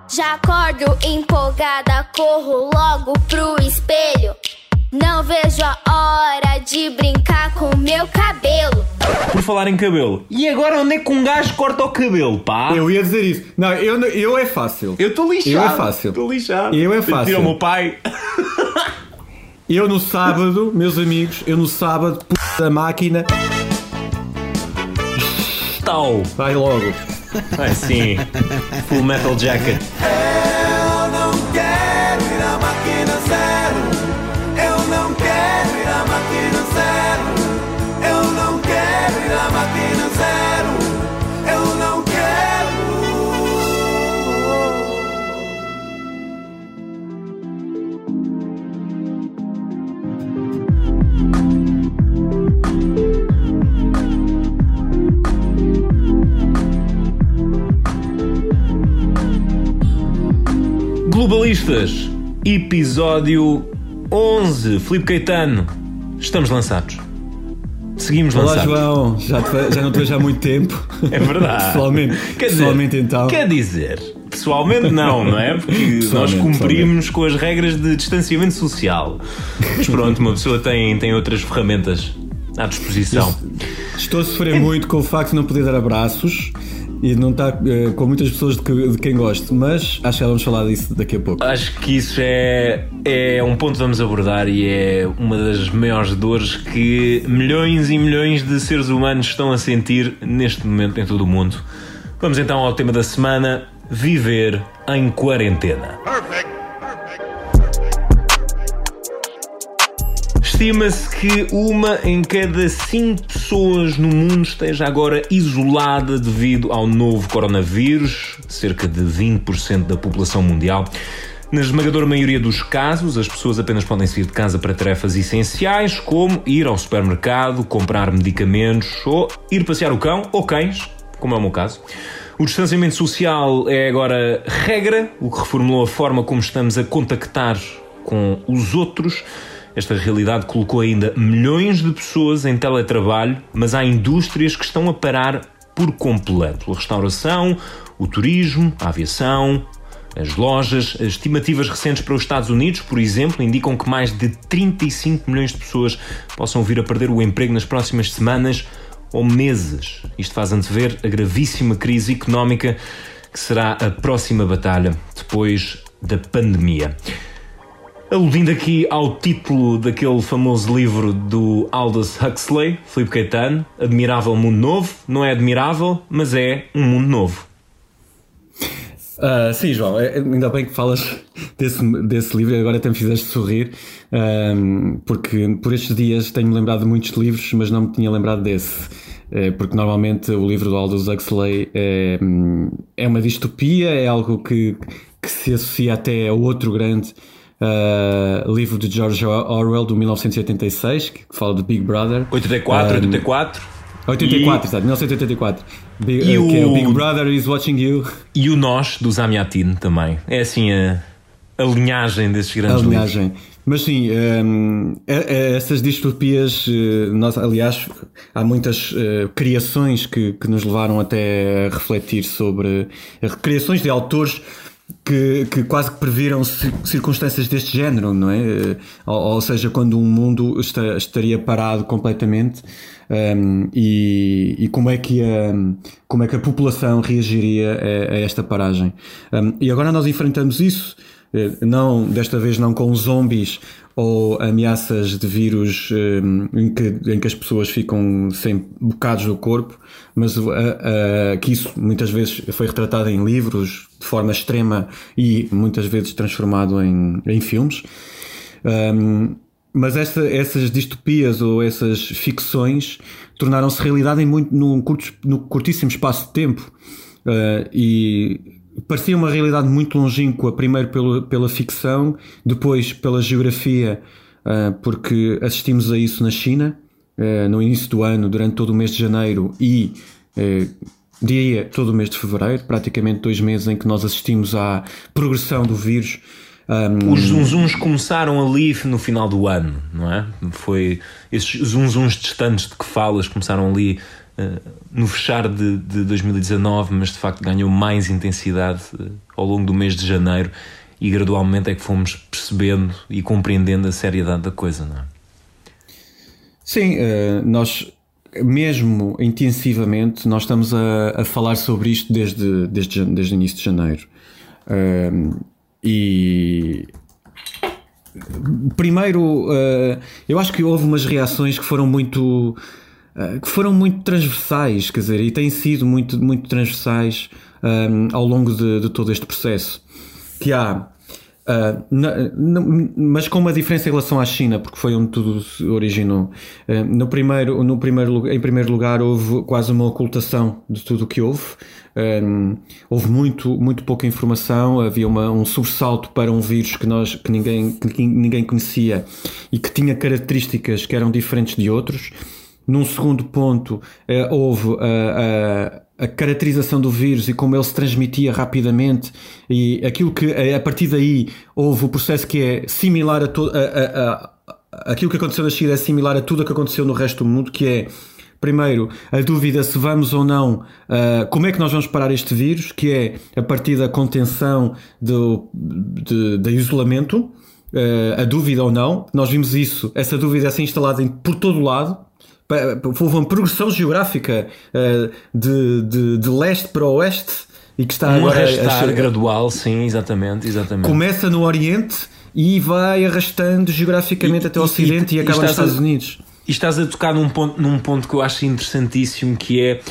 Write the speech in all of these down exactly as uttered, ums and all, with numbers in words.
Já acordo empolgada, corro logo pro espelho. Não vejo a hora de brincar com meu cabelo. Por falar em cabelo, e agora onde é que um gajo corta o cabelo, pá? Eu ia dizer isso. Não, eu, eu é fácil. Eu estou lixado. Eu é fácil. Estou lixado. Eu é fácil. Tira o meu pai. Eu no sábado, meus amigos, eu no sábado, p*** da máquina. Tal. Vai logo. Vai sim. Full Metal Jacket. Eu não quero ir à máquina zero. Eu não quero ir à máquina zero. Eu não quero ir à máquina zero. Eu não quero. Globalistas, episódio onze. Filipe Caetano, estamos lançados. Seguimos Olá, lançados. João, já, te, já não te vejo há muito tempo. É verdade. Pessoalmente, quer dizer, pessoalmente então. Quer dizer, pessoalmente não, não é? Porque nós cumprimos com as regras de distanciamento social. Mas pronto, uma pessoa tem, tem outras ferramentas à disposição. Estou a sofrer muito com o facto de não poder dar abraços e não estar uh, com muitas pessoas de, que, de quem gosto, mas acho que já vamos falar disso daqui a pouco. Acho que isso é, é um ponto que vamos abordar e é uma das maiores dores que milhões e milhões de seres humanos estão a sentir neste momento em todo o mundo. Vamos então ao tema da semana: viver em quarentena. Perfect. Estima-se que uma em cada cinco pessoas no mundo esteja agora isolada devido ao novo coronavírus, cerca de vinte por cento da população mundial. Na esmagadora maioria dos casos, as pessoas apenas podem sair de casa para tarefas essenciais, como ir ao supermercado, comprar medicamentos ou ir passear o cão ou cães, como é o meu caso. O distanciamento social é agora regra, o que reformulou a forma como estamos a contactar com os outros. Esta realidade colocou ainda milhões de pessoas em teletrabalho, mas há indústrias que estão a parar por completo. A restauração, o turismo, a aviação, as lojas. As estimativas recentes para os Estados Unidos, por exemplo, indicam que mais de trinta e cinco milhões de pessoas possam vir a perder o emprego nas próximas semanas ou meses. Isto faz antever a gravíssima crise económica que será a próxima batalha depois da pandemia. Aludindo aqui ao título daquele famoso livro do Aldous Huxley, Filipe Caetano, Admirável Mundo Novo, não é admirável, mas é um mundo novo. Uh, sim, João, ainda bem que falas desse, desse livro, agora até me fizeste sorrir, um, porque por estes dias tenho-me lembrado de muitos livros, mas não me tinha lembrado desse, uh, porque normalmente o livro do Aldous Huxley é, é uma distopia, é algo que, que se associa até a outro grande Uh, livro de George Orwell do mil novecentos e oitenta e seis, que fala de Big Brother. oitenta e quatro, um, oitenta e quatro oitenta e quatro, e... exato, mil novecentos e oitenta e quatro. Big, uh, o... Que é o Big Brother is watching you. E o Nós, do Zamyatin, também. É assim a, a linhagem desses grandes a linhagem. livros. Mas sim, um, essas distopias, nós, aliás, há muitas uh, criações que, que nos levaram até a refletir sobre criações de autores Que, que quase que previram circunstâncias deste género, não é? Ou, ou seja, quando um mundo está, estaria parado completamente, um, e, e como é que a, como é que a população reagiria a, a esta paragem. Um, e agora nós enfrentamos isso, não, desta vez não com zombies ou ameaças de vírus um, em, que, em que as pessoas ficam sem bocados do corpo, mas uh, uh, que isso muitas vezes foi retratado em livros de forma extrema e muitas vezes transformado em, em filmes. Um, mas esta, essas distopias ou essas ficções tornaram-se realidade em muito, num, curto, num curtíssimo espaço de tempo, uh, e parecia uma realidade muito longínqua, primeiro pelo, pela ficção, depois pela geografia, uh, porque assistimos a isso na China, uh, no início do ano, durante todo o mês de janeiro e uh, diria todo o mês de fevereiro, praticamente dois meses em que nós assistimos à progressão do vírus. Um... Os zunzuns começaram ali no final do ano, não é? Foi esses zunzuns distantes de que falas começaram ali uh, no fechar de, de dois mil e dezanove, mas de facto ganhou mais intensidade uh, ao longo do mês de janeiro, e gradualmente é que fomos percebendo e compreendendo a seriedade da coisa, não é? Sim, uh, nós mesmo intensivamente nós estamos a, a falar sobre isto desde, desde, desde o início de janeiro. Uh, e primeiro uh, eu acho que houve umas reações que foram muito uh, que foram muito transversais, quer dizer, e têm sido muito, muito transversais um, ao longo de, de todo este processo, que há Uh, na, na, mas com uma diferença em relação à China, porque foi onde tudo se originou. Uh, no primeiro, no primeiro, em primeiro lugar, houve quase uma ocultação de tudo o que houve. Um, houve muito, muito pouca informação. Havia uma, um sobressalto para um vírus que, nós, que, ninguém, que ninguém conhecia e que tinha características que eram diferentes de outros. Num segundo ponto, uh, houve uh, uh, a caracterização do vírus e como ele se transmitia rapidamente, e aquilo que a partir daí houve o processo que é similar a, to- a, a, a aquilo que aconteceu na China, é similar a tudo o que aconteceu no resto do mundo, que é primeiro a dúvida se vamos ou não, uh, como é que nós vamos parar este vírus, que é a partir da contenção do de, de isolamento, uh, a dúvida ou não. Nós vimos isso, essa dúvida é ser instalada em, por todo o lado. Houve uma progressão geográfica uh, de, de, de leste para oeste e que está um agora arrastar a ser... gradual, sim, exatamente, exatamente. Começa no Oriente e vai arrastando geograficamente e, até o Ocidente e, e, e acaba nos Estados a, Unidos. E estás a tocar num ponto, num ponto que eu acho interessantíssimo, que é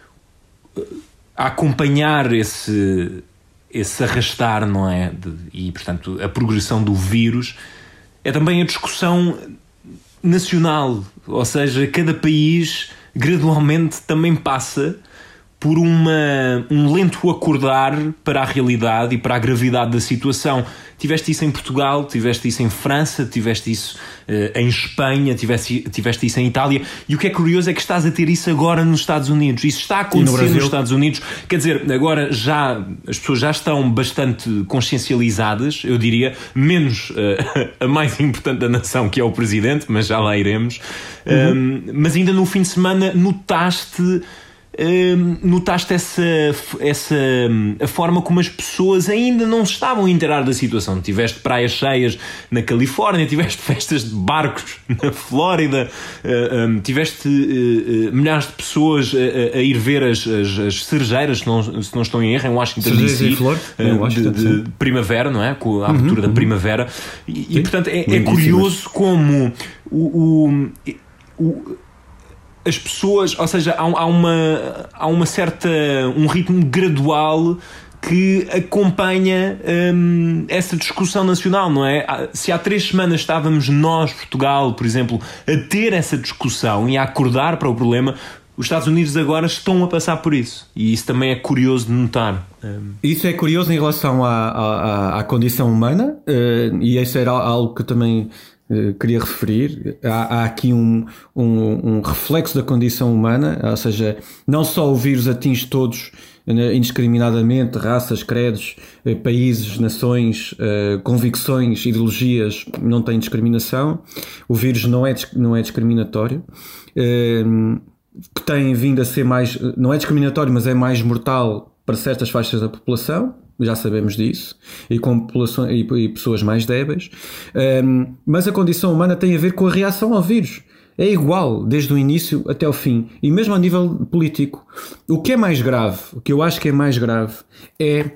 a acompanhar esse, esse arrastar, não é? De, e, portanto, a progressão do vírus é também a discussão nacional, ou seja, cada país gradualmente também passa por uma, um lento acordar para a realidade e para a gravidade da situação. Tiveste isso em Portugal, tiveste isso em França, tiveste isso uh, em Espanha, tiveste, tiveste isso em Itália, e o que é curioso é que estás a ter isso agora nos Estados Unidos. Isso está a acontecer no nos Estados Unidos. Quer dizer, agora já as pessoas já estão bastante consciencializadas, eu diria, menos uh, a mais importante da nação, que é o Presidente, mas já lá iremos. Uhum. Um, mas ainda no fim de semana notaste... Uh, notaste essa, essa a forma como as pessoas ainda não estavam a inteirar da situação. Tiveste praias cheias na Califórnia, tiveste festas de barcos na Flórida, uh, um, tiveste uh, uh, milhares de pessoas a, a ir ver as, as, as cerejeiras, se não, se não estou em erro, em Washington D C, flor, uh, de, de primavera, não é? Com a abertura uhum, da primavera. E, e portanto é, é curioso como o, o, o as pessoas, ou seja, há, há, uma, há uma certa, um ritmo gradual que acompanha hum, essa discussão nacional, não é? Se há três semanas estávamos nós, Portugal, por exemplo, a ter essa discussão e a acordar para o problema, os Estados Unidos agora estão a passar por isso. E isso também é curioso de notar. Isso é curioso em relação à, à, à condição humana, e isso era algo que também... Uh, queria referir. Há, há aqui um, um, um reflexo da condição humana, ou seja, não só o vírus atinge todos indiscriminadamente, raças, credos, uh, países, nações, uh, convicções, ideologias, não tem discriminação. O vírus não é, não é discriminatório, uh, que tem vindo a ser mais, não é discriminatório, mas é mais mortal para certas faixas da população. Já sabemos disso, e com população, e, e pessoas mais débeis, um, mas a condição humana tem a ver com a reação ao vírus. É igual desde o início até o fim, e mesmo a nível político. O que é mais grave, o que eu acho que é mais grave, é,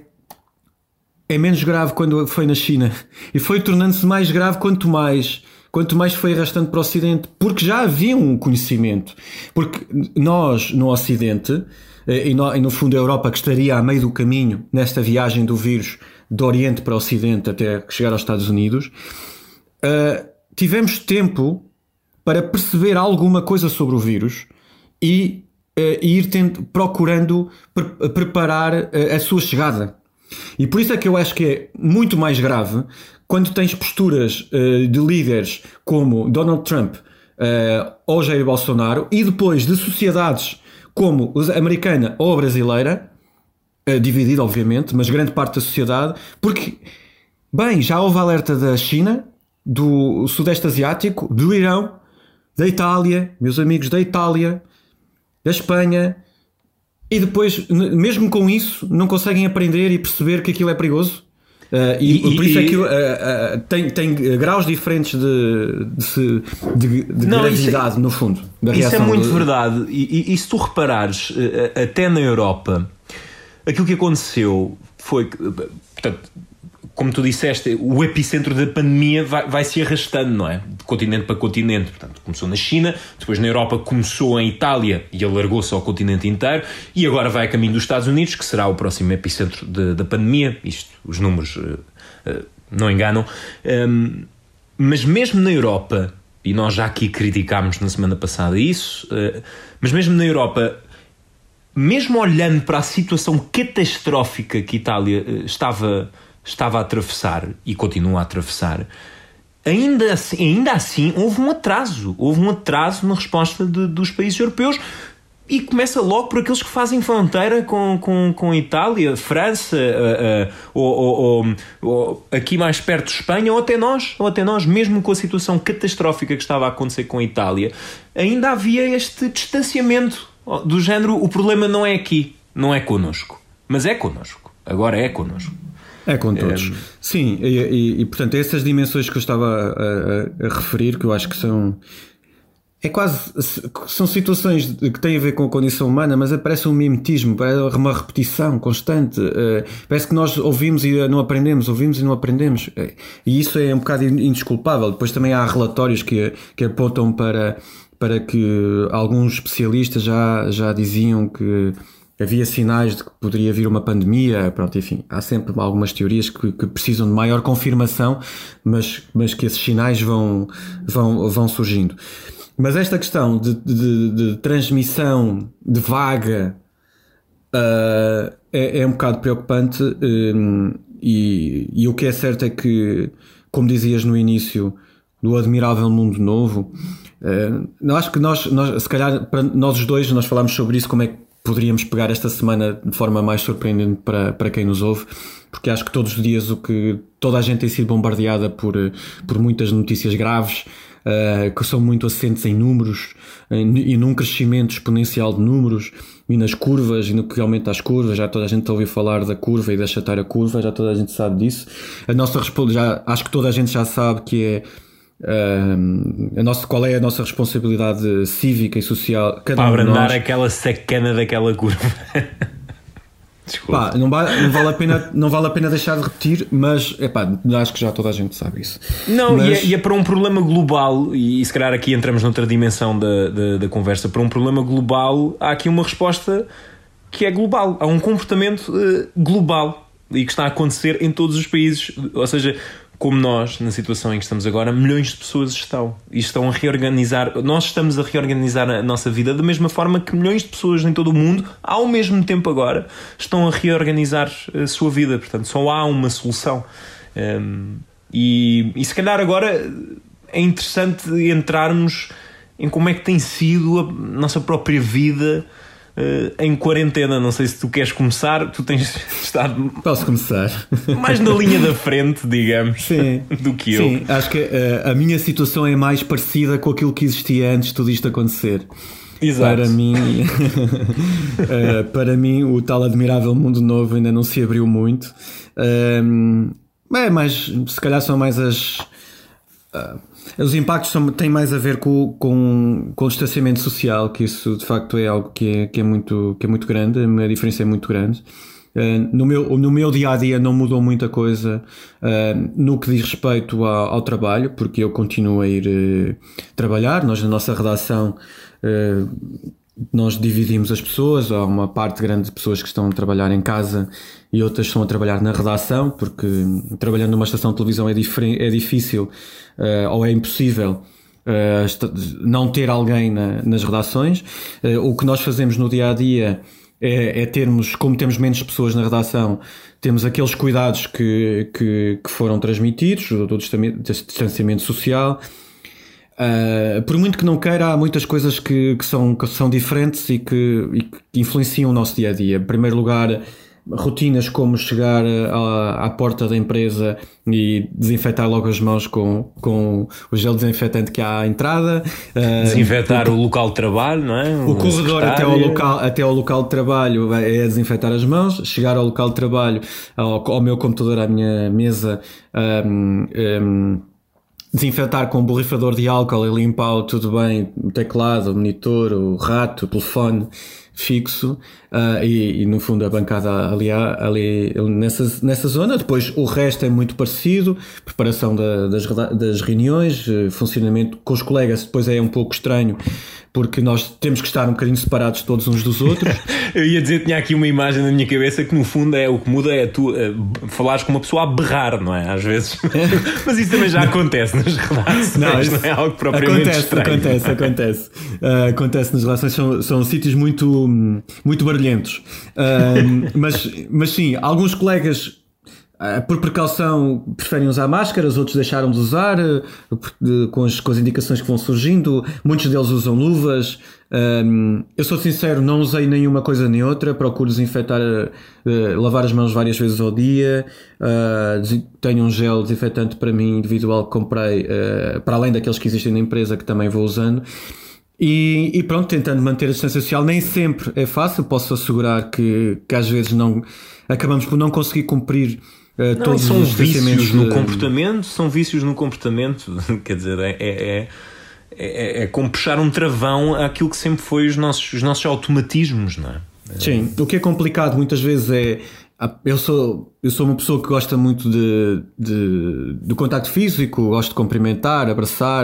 é menos grave quando foi na China, e foi tornando-se mais grave quanto mais... Quanto mais foi arrastando para o Ocidente, porque já havia um conhecimento. Porque nós, no Ocidente, e no, e no fundo a Europa, que estaria a meio do caminho nesta viagem do vírus do Oriente para o Ocidente até chegar aos Estados Unidos, uh, tivemos tempo para perceber alguma coisa sobre o vírus e, uh, e ir tendo, procurando pre- preparar uh, a sua chegada. E por isso é que eu acho que é muito mais grave quando tens posturas uh, de líderes como Donald Trump uh, ou Jair Bolsonaro, e depois de sociedades como a americana ou a brasileira, uh, dividida obviamente, mas grande parte da sociedade, porque, bem, já houve alerta da China, do Sudeste Asiático, do Irão, da Itália, meus amigos da Itália, da Espanha, e depois, mesmo com isso, não conseguem aprender e perceber que aquilo é perigoso. Uh, e, e por isso é que uh, uh, tem, tem graus diferentes de, de, de, de não, gravidade, é, no fundo. Da isso é muito de... verdade. E, e, e se tu reparares, uh, até na Europa, aquilo que aconteceu foi que, portanto, como tu disseste, o epicentro da pandemia vai, vai se arrastando, não é? De continente para continente. Portanto, começou na China, depois na Europa começou em Itália e alargou-se ao continente inteiro, e agora vai a caminho dos Estados Unidos, que será o próximo epicentro de, da pandemia. Isto, os números uh, uh, não enganam. Um, mas mesmo na Europa, e nós já aqui criticámos na semana passada isso, uh, mas mesmo na Europa, mesmo olhando para a situação catastrófica que a Itália uh, estava... estava a atravessar e continua a atravessar, ainda assim, ainda assim houve um atraso. Houve um atraso na resposta de, dos países europeus, e começa logo por aqueles que fazem fronteira com, com, com a Itália, França, uh, uh, ou, ou, ou, ou aqui mais perto Espanha, ou até nós, ou até nós, mesmo com a situação catastrófica que estava a acontecer com a Itália, ainda havia este distanciamento do género: o problema não é aqui, não é connosco, mas é connosco, agora é connosco. É com todos. É... Sim, e, e, e portanto essas dimensões que eu estava a, a, a referir, que eu acho que são... É quase... São situações que têm a ver com a condição humana, mas parece um mimetismo, parece uma repetição constante. Parece que nós ouvimos e não aprendemos, ouvimos e não aprendemos. E isso é um bocado indesculpável. Depois também há relatórios que, que apontam para, para que alguns especialistas já, já diziam que havia sinais de que poderia vir uma pandemia. Pronto, enfim, há sempre algumas teorias que, que precisam de maior confirmação, mas, mas que esses sinais vão, vão, vão surgindo. Mas esta questão de, de, de transmissão de vaga uh, é, é um bocado preocupante, um, e, e o que é certo é que, como dizias no início do Admirável Mundo Novo, uh, acho que nós, nós, se calhar, para nós os dois, nós falámos sobre isso, como é que poderíamos pegar esta semana de forma mais surpreendente para, para quem nos ouve, porque acho que todos os dias o que toda a gente tem sido bombardeada por, por muitas notícias graves, uh, que são muito assentes em números, uh, e num crescimento exponencial de números, e nas curvas, e no que aumenta as curvas. Já toda a gente ouviu falar da curva e de achatar a curva, já toda a gente sabe disso. A nossa resposta, já, acho que toda a gente já sabe que é Uh, a nossa, qual é a nossa responsabilidade cívica e social, cada para um abrandar nós. Aquela sacana daquela curva. Pá, não, vale, não, vale a pena, não vale a pena deixar de repetir, mas epá, acho que já toda a gente sabe isso. Não, mas... e, é, e é para um problema global, e, e se calhar aqui entramos noutra dimensão da, da, da conversa. Para um problema global há aqui uma resposta que é global, há um comportamento uh, global e que está a acontecer em todos os países. Ou seja, como nós, na situação em que estamos agora, milhões de pessoas estão e estão a reorganizar. Nós estamos a reorganizar a nossa vida da mesma forma que milhões de pessoas em todo o mundo, ao mesmo tempo agora, estão a reorganizar a sua vida. Portanto, só há uma solução. Um, e, e se calhar agora é interessante entrarmos em como é que tem sido a nossa própria vida Uh, em quarentena. Não sei se tu queres começar. Tu tens estado... Posso começar? Mais na linha da frente, digamos. Sim. Do que eu. Sim, acho que uh, a minha situação é mais parecida com aquilo que existia antes de tudo isto acontecer. Exato. Para mim, uh, para mim o tal Admirável Mundo Novo ainda não se abriu muito. Uh, é mais, se calhar são mais as... Uh, os impactos são, têm mais a ver com, com, com o distanciamento social, que isso de facto é algo que é, que é, muito, que é muito grande. A diferença é muito grande. Uh, no, meu, no meu dia a dia não mudou muita coisa uh, no que diz respeito ao, ao trabalho, porque eu continuo a ir uh, trabalhar. Nós, na nossa redação, uh, nós dividimos as pessoas. Há uma parte grande de pessoas que estão a trabalhar em casa e outras estão a trabalhar na redação, porque trabalhando numa estação de televisão é, é difícil uh, ou é impossível uh, não ter alguém na, nas redações. Uh, o que nós fazemos no dia a dia é, é termos, como temos menos pessoas na redação, temos aqueles cuidados que, que, que foram transmitidos, do distanciamento social. Uh, por muito que não queira, há muitas coisas que, que, são, que são diferentes e que, e que influenciam o nosso dia a dia. Em primeiro lugar, rotinas como chegar à, à porta da empresa e desinfetar logo as mãos com, com o gel desinfetante que há à entrada. Desinfetar uh, o, o local de trabalho, não é? O, o corredor até ao, local, até ao local de trabalho é desinfetar as mãos. Chegar ao local de trabalho, ao, ao meu computador, à minha mesa, um, um, desinfetar com um borrifador de álcool e limpar tudo bem, o teclado, o monitor, o rato, o telefone fixo, uh, e, e no fundo a bancada ali, ali nessa, nessa zona. Depois o resto é muito parecido, preparação da, das, das reuniões, funcionamento com os colegas depois é um pouco estranho, porque nós temos que estar um bocadinho separados todos uns dos outros. Eu ia dizer, tinha aqui uma imagem na minha cabeça que no fundo é o que muda é tu uh, falares com uma pessoa a berrar, não é? Às vezes. Mas isso também já acontece nas relações, não, não é algo propriamente acontece, estranho. Acontece, acontece. Uh, acontece nas relações, são, são sítios muito, muito barulhentos. Uh, mas, mas sim, alguns colegas, Uh, por precaução, preferem usar máscaras, outros deixaram de usar, uh, de, com, as, com as indicações que vão surgindo. Muitos deles usam luvas. Um, eu sou sincero, não usei nenhuma coisa nem outra. Procuro desinfetar, uh, lavar as mãos várias vezes ao dia. Uh, tenho um gel desinfetante para mim individual que comprei, uh, para além daqueles que existem na empresa, que também vou usando. E, e pronto, tentando manter a distância social. Nem sempre é fácil, posso assegurar que, que às vezes não, acabamos por não conseguir cumprir Uh, não, todos são os vícios de... no comportamento, são vícios no comportamento, quer dizer, é, é, é, é como puxar um travão àquilo que sempre foi os nossos, os nossos automatismos, não é? Sim, o que é complicado muitas vezes é, eu sou, eu sou uma pessoa que gosta muito de, de, do contacto físico, gosto de cumprimentar, abraçar,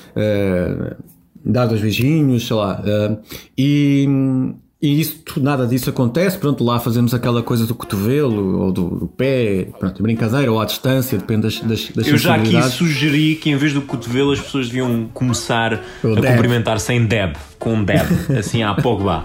uh, dar dois beijinhos, sei lá, uh, e... E isso, nada disso acontece. Pronto, lá fazemos aquela coisa do cotovelo ou do, do pé, pronto, brincadeira, ou à distância, depende das, das, das Eu já aqui sugeri que em vez do cotovelo as pessoas deviam começar o a dab. cumprimentar sem dab, com um dab, assim à Pogba.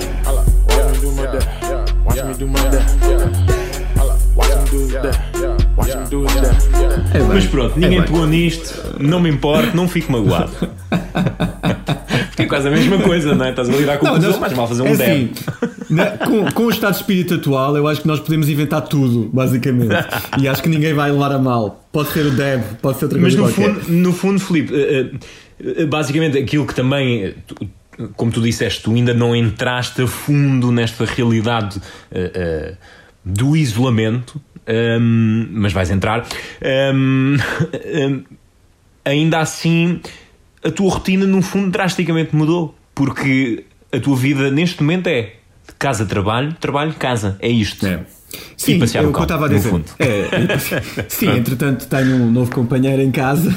É bem, mas pronto, ninguém é pegou nisto, não me importa, não fico magoado. Porque é quase a mesma coisa, não é? Estás a lidar com o cotovelo, mas mal fazer um é dab. Assim, na, com, com o estado de espírito atual, eu acho que nós podemos inventar tudo, basicamente. E acho que ninguém vai levar a mal. Pode ser o dab, pode ser outra coisa mas no qualquer. fundo, no fundo, Filipe, basicamente aquilo que também, como tu disseste, tu ainda não entraste a fundo nesta realidade uh, uh, do isolamento, um, mas vais entrar. Um, um, ainda assim, a tua rotina, no fundo, drasticamente mudou, porque a tua vida neste momento é de casa, trabalho, trabalho, casa. É isto. É. Sim, e passear é no o que eu estava a dizer. fundo. É, sim, entretanto tenho um novo companheiro em casa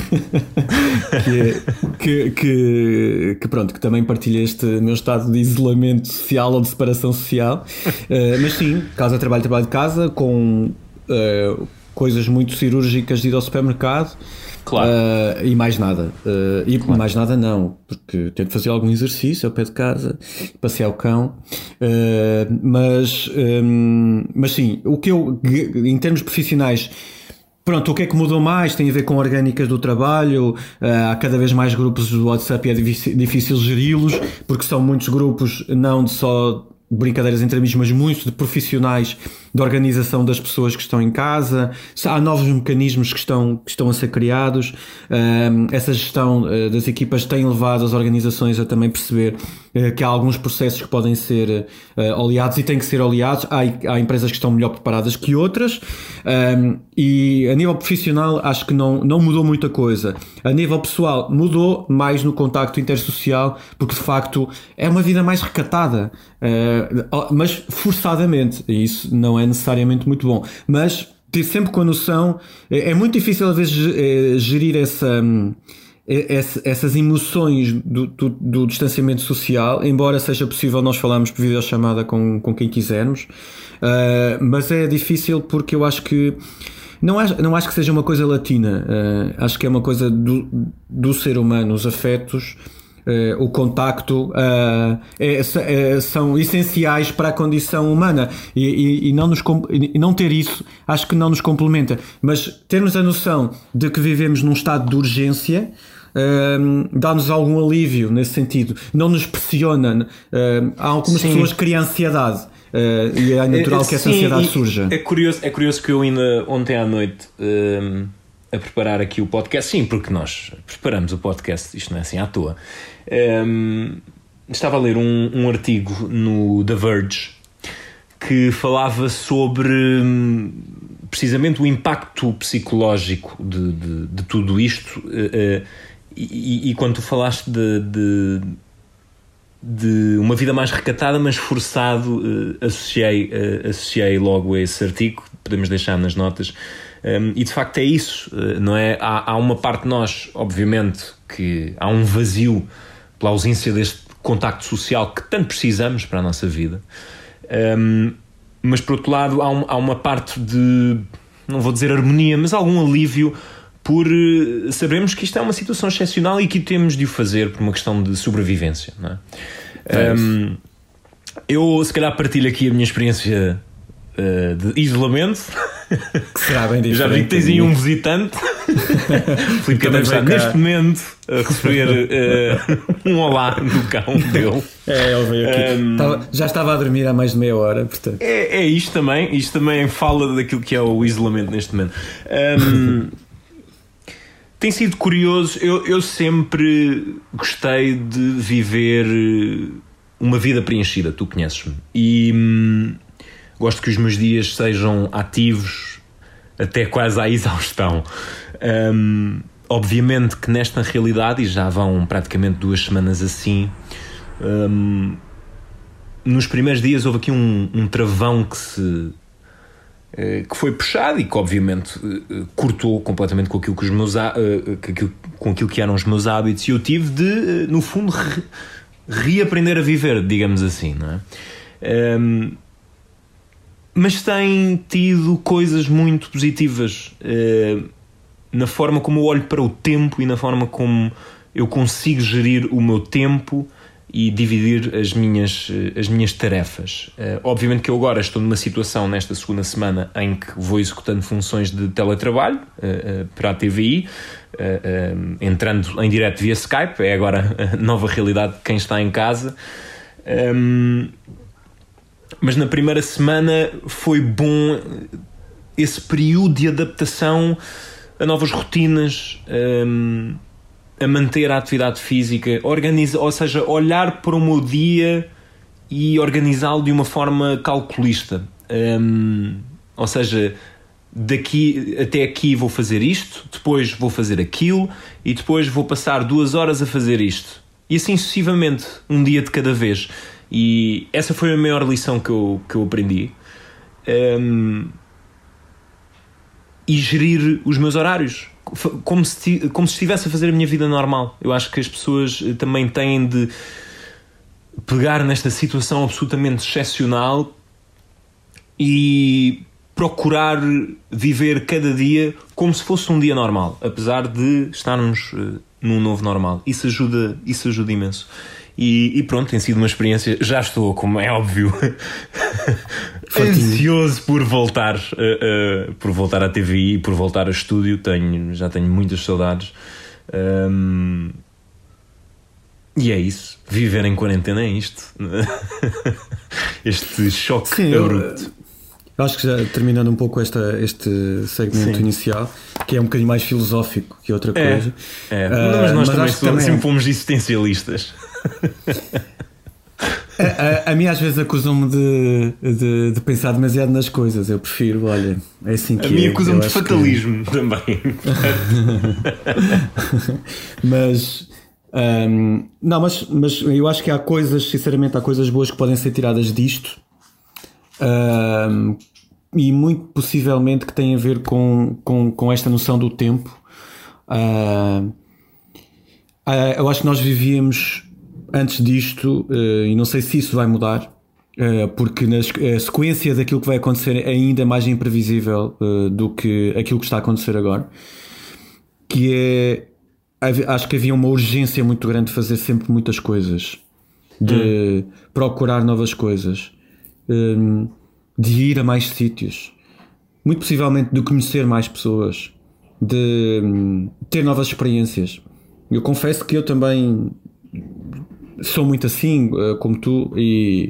que, que, que, que pronto, que também partilha este meu estado de isolamento social ou de separação social. Uh, mas sim, casa, trabalho, trabalho de casa, com uh, coisas muito cirúrgicas de ir ao supermercado. Claro. Uh, e mais nada. Uh, e claro. Mais nada não, porque tento fazer algum exercício ao pé de casa, passear o cão. Uh, mas, um, mas sim, o que eu, em termos profissionais, pronto, o que é que mudou mais tem a ver com orgânicas do trabalho. Uh, há cada vez mais grupos do WhatsApp e é difícil, difícil geri-los, porque são muitos grupos, não de só brincadeiras entre amigos, mas muitos de profissionais de organização das pessoas que estão em casa. Há novos mecanismos que estão, que estão a ser criados. Um, essa gestão uh, das equipas tem levado as organizações a também perceber uh, que há alguns processos que podem ser uh, oleados e têm que ser oleados. Há, há empresas que estão melhor preparadas que outras. Um, e a nível profissional acho que não, não mudou muita coisa. A nível pessoal mudou mais no contacto intersocial, porque de facto é uma vida mais recatada, uh, mas forçadamente, e isso não é necessariamente muito bom, mas ter sempre com a noção, é, é muito difícil às vezes gerir essa, essas emoções do, do, do distanciamento social, embora seja possível nós falarmos por videochamada com, com quem quisermos, uh, mas é difícil porque eu acho que Não acho, não acho que seja uma coisa latina, uh, acho que é uma coisa do, do ser humano, os afetos, uh, o contacto uh, é, é, são essenciais para a condição humana e, e, e, não nos, e não ter isso acho que não nos complementa, mas termos a noção de que vivemos num estado de urgência uh, dá-nos algum alívio nesse sentido, não nos pressiona. Uh, há algumas Sim. pessoas que criam ansiedade. uh, e é natural é, que essa sim, ansiedade surja. É curioso, é curioso que eu ainda ontem à noite, um, a preparar aqui o podcast, sim, porque nós preparamos o podcast, isto não é assim à toa, um, estava a ler um, um artigo no The Verge que falava sobre precisamente o impacto psicológico de, de, de tudo isto, uh, uh, e, e quando tu falaste de, de, de uma vida mais recatada, mas forçado, uh, associei, uh, associei logo a esse artigo, podemos deixar nas notas, um, e de facto é isso, uh, não é? Há, há uma parte de nós, obviamente, que há um vazio pela ausência deste contacto social que tanto precisamos para a nossa vida. Um, mas por outro lado há, um, há uma parte de, não vou dizer harmonia, mas algum alívio por uh, sabermos que isto é uma situação excepcional e que temos de o fazer por uma questão de sobrevivência, não é? É um, eu se calhar partilho aqui a minha experiência uh, de isolamento, que será bem diferente. Já vi que tens aí um visitante. Filipe Cadeiro está neste momento a receber uh, um olá do cão dele. É, ele veio aqui. Um, estava, já estava a dormir há mais de meia hora, portanto. É, é isto também. Isto também fala daquilo que é o isolamento neste momento. Um, tem sido curioso. Eu, eu sempre gostei de viver uma vida preenchida. Tu conheces-me. E hum, gosto que os meus dias sejam ativos até quase à exaustão. Um, obviamente que nesta realidade, e já vão praticamente duas semanas assim, um, nos primeiros dias houve aqui um, um travão que se que foi puxado e que obviamente cortou completamente com aquilo que, os meus, com aquilo que eram os meus hábitos, e eu tive de, no fundo, re, reaprender a viver, digamos assim, não é? Um, mas tem tido coisas muito positivas uh, na forma como eu olho para o tempo e na forma como eu consigo gerir o meu tempo e dividir as minhas, as minhas tarefas. Uh, obviamente que eu agora estou numa situação, nesta segunda semana, em que vou executando funções de teletrabalho uh, uh, para a T V I, uh, uh, entrando em direto via Skype. É agora a nova realidade de quem está em casa. Um, Mas na primeira semana foi bom esse período de adaptação a novas rotinas, um, a manter a atividade física, organiza, ou seja, olhar para o meu dia e organizá-lo de uma forma calculista. Um, ou seja, daqui até aqui vou fazer isto, depois vou fazer aquilo e depois vou passar duas horas a fazer isto. E assim sucessivamente, um dia de cada vez. E essa foi a maior lição que eu, que eu aprendi. Um, e gerir os meus horários como se, como se estivesse a fazer a minha vida normal. Eu acho que as pessoas também têm de pegar nesta situação absolutamente excepcional e procurar viver cada dia como se fosse um dia normal, apesar de estarmos uh, num novo normal. Isso ajuda, isso ajuda imenso. E, e pronto, tem sido uma experiência. Já estou, como é óbvio, ansioso por voltar, uh, uh, por voltar à T V I, por voltar a estúdio. Tenho, já tenho muitas saudades. Um, e é isso. Viver em quarentena é isto. Este choque Sim, abrupto. Eu, eu acho que já terminando um pouco esta, este segmento Sim. inicial, que é um bocadinho mais filosófico que outra coisa. É, é. Uh, mas nós mas também, acho que também sempre fomos existencialistas. a, a, a mim às vezes acusam-me de, de, de pensar demasiado nas coisas. Eu prefiro, olha, é assim que a mim é. acusam-me de fatalismo que... também. mas um, não, mas, mas eu acho que há coisas, sinceramente, há coisas boas que podem ser tiradas disto. Um, e muito possivelmente que tem a ver com, com, com esta noção do tempo. Uh, uh, eu acho que nós vivíamos antes disto, uh, e não sei se isso vai mudar, uh, porque na a sequência daquilo que vai acontecer é ainda mais imprevisível uh, do que aquilo que está a acontecer agora, que é, acho que havia uma urgência muito grande de fazer sempre muitas coisas, de hum. procurar novas coisas, um, de ir a mais sítios, muito possivelmente de conhecer mais pessoas, de um, ter novas experiências. Eu confesso que eu também sou muito assim, uh, como tu, e,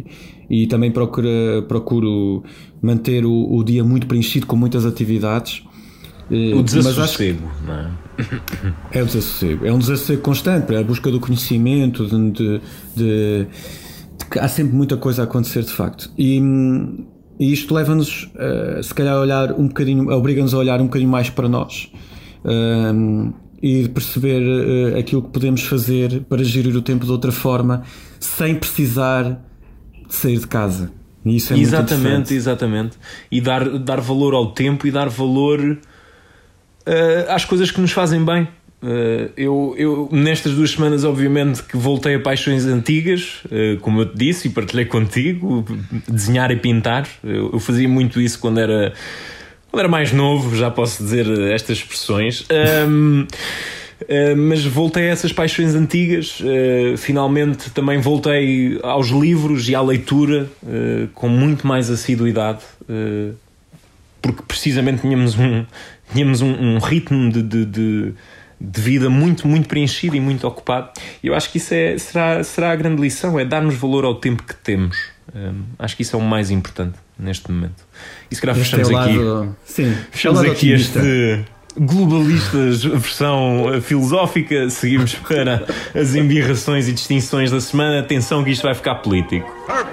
e também procuro, procuro manter o, o dia muito preenchido com muitas atividades. O desassossego, que, não é? É o desassossego, é um desassossego constante, é a busca do conhecimento, de, de, de, de, há sempre muita coisa a acontecer de facto. E, e isto leva-nos, uh, se calhar, a olhar um bocadinho, obriga-nos a olhar um bocadinho mais para nós. Uh, e perceber uh, aquilo que podemos fazer para gerir o tempo de outra forma sem precisar de sair de casa. E isso é exatamente, muito interessante. Exatamente. E dar, dar valor ao tempo e dar valor uh, às coisas que nos fazem bem. Uh, eu, eu, nestas duas semanas, obviamente, que voltei a paixões antigas, uh, como eu te disse e partilhei contigo, desenhar e pintar. Eu, eu fazia muito isso quando era... Quando era mais novo, já posso dizer estas expressões, um, uh, mas voltei a essas paixões antigas, uh, finalmente também voltei aos livros e à leitura uh, com muito mais assiduidade, uh, porque precisamente tínhamos um, tínhamos um, um ritmo de, de, de, de vida muito, muito preenchido e muito ocupado. E eu acho que isso é, será, será a grande lição, é darmos valor ao tempo que temos. Um, acho que isso é o mais importante neste momento. E se calhar fechamos este é aqui, lado, sim, fechamos é aqui otimista. Este globalistas versão filosófica. Seguimos para as embirrações e distinções da semana. Atenção que isto vai ficar político.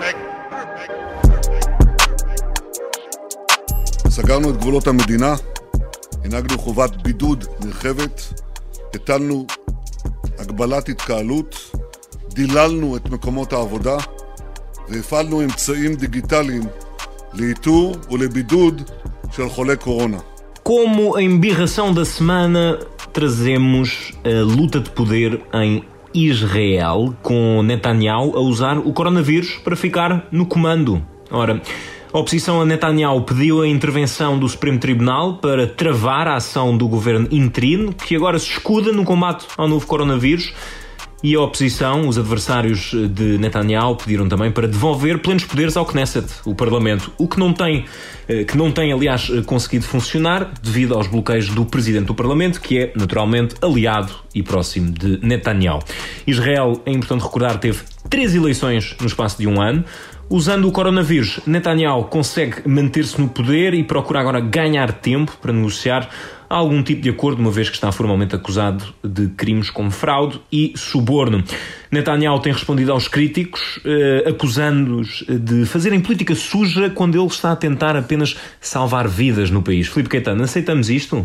סגרנו את גבולות המדינה, הנהגנו חובת בידוד נרחבת, הטלנו הגבלת התקהלות, דיללנו את מקומות העבודה והפעלנו אמצעים דיגיטליים לאיתור ולבידוד של חולי קורונה. Como a embirração da semana, trazemos a luta de poder em Israel, com Netanyahu a usar o coronavírus para ficar no comando. Ora, a oposição a Netanyahu pediu a intervenção do Supremo Tribunal para travar a ação do governo interino, que agora se escuda no combate ao novo coronavírus. E a oposição, os adversários de Netanyahu, pediram também para devolver plenos poderes ao Knesset, o Parlamento, o que não tem, que não tem, aliás, conseguido funcionar devido aos bloqueios do Presidente do Parlamento, que é, naturalmente, aliado e próximo de Netanyahu. Israel, é importante recordar, teve três eleições no espaço de um ano. Usando o coronavírus, Netanyahu consegue manter-se no poder e procura agora ganhar tempo para negociar algum tipo de acordo, uma vez que está formalmente acusado de crimes como fraude e suborno. Netanyahu tem respondido aos críticos, eh, acusando-os de fazerem política suja quando ele está a tentar apenas salvar vidas no país. Filipe Caetano, aceitamos isto?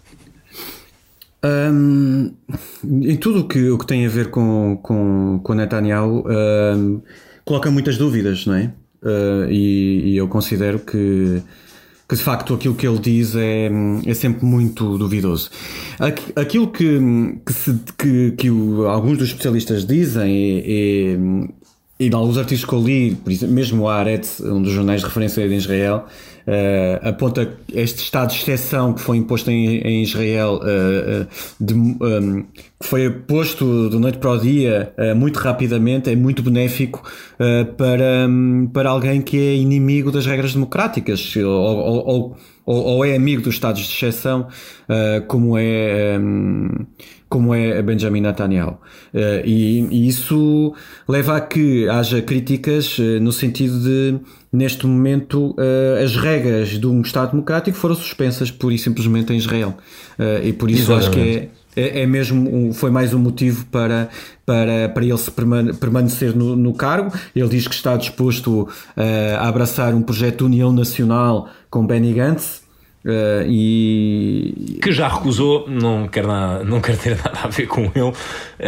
Um, em tudo o que, o que tem a ver com, com, com Netanyahu, um, coloca muitas dúvidas, não é? Uh, e, e eu considero que, que de facto aquilo que ele diz é, é sempre muito duvidoso. Aquilo que, que, se, que, que o, alguns dos especialistas dizem é, é, e em alguns artigos que eu li, por exemplo, mesmo o Haaretz, um dos jornais de referência de Israel, uh, aponta este estado de exceção que foi imposto em, em Israel, uh, uh, de, um, que foi posto de noite para o dia uh, muito rapidamente, é muito benéfico uh, para, um, para alguém que é inimigo das regras democráticas, ou, ou, ou, ou é amigo dos estados de exceção, uh, como é... Um, como é Benjamin Netanyahu. Uh, e, e isso leva a que haja críticas uh, no sentido de, neste momento, uh, as regras de um Estado democrático foram suspensas pura e simplesmente em Israel. Uh, e por isso Exatamente. Acho que é, é, é mesmo um, foi mais um motivo para, para, para ele se permane, permanecer no, no cargo. Ele diz que está disposto uh, a abraçar um projeto de união nacional com Benny Gantz, Uh, e... que já recusou, não quer, nada, não quer ter nada a ver com ele, uh,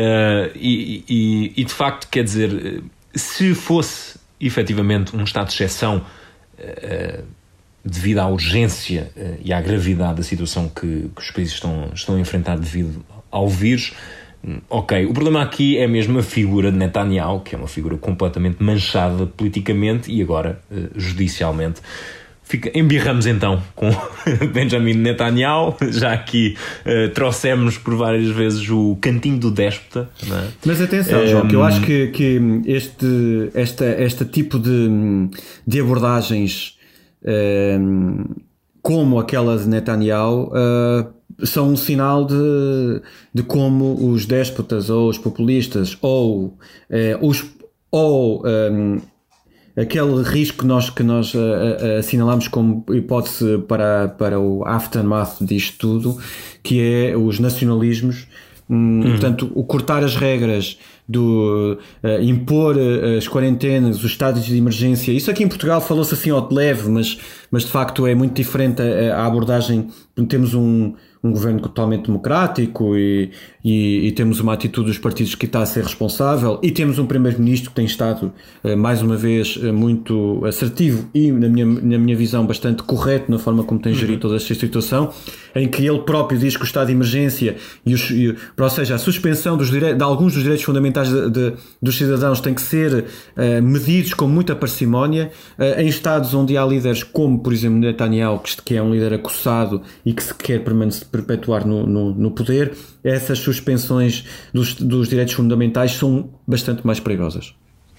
e, e, e de facto, quer dizer, se fosse efetivamente um estado de exceção uh, devido à urgência uh, e à gravidade da situação que, que os países estão, estão a enfrentar devido ao vírus, ok, o problema aqui é mesmo a figura de Netanyahu, que é uma figura completamente manchada politicamente e agora uh, judicialmente. Fica, embirramos então com Benjamin Netanyahu, já aqui uh, trouxemos por várias vezes o cantinho do déspota, não é? Mas atenção, João, um... que eu acho que, que este, esta, este tipo de, de abordagens um, como aquela de Netanyahu uh, são um sinal de, de como os déspotas ou os populistas ou, uh, os, ou um, aquele risco que nós, que nós uh, uh, assinalamos como hipótese para, para o aftermath disto tudo, que é os nacionalismos, hum, uhum. portanto, o cortar as regras, do uh, impor uh, as quarentenas, os estados de emergência. Isso aqui em Portugal falou-se assim ao de leve, mas, mas de facto é muito diferente a, a abordagem. Temos um, um governo totalmente democrático e, e, e temos uma atitude dos partidos que está a ser responsável, e temos um primeiro-ministro que tem estado uh, mais uma vez uh, muito assertivo e, na minha, na minha visão, bastante correto na forma como tem gerido toda esta situação, em que ele próprio diz que o estado de emergência e, os, e ou seja, a suspensão dos dire... de alguns dos direitos fundamentais de, de, dos cidadãos tem que ser uh, medidos com muita parcimónia uh, em estados onde há líderes como, por exemplo, Netanyahu, que, que é um líder acossado e que se quer permanecer, perpetuar no, no, no poder. Essas suspensões dos, dos direitos fundamentais são bastante mais perigosas.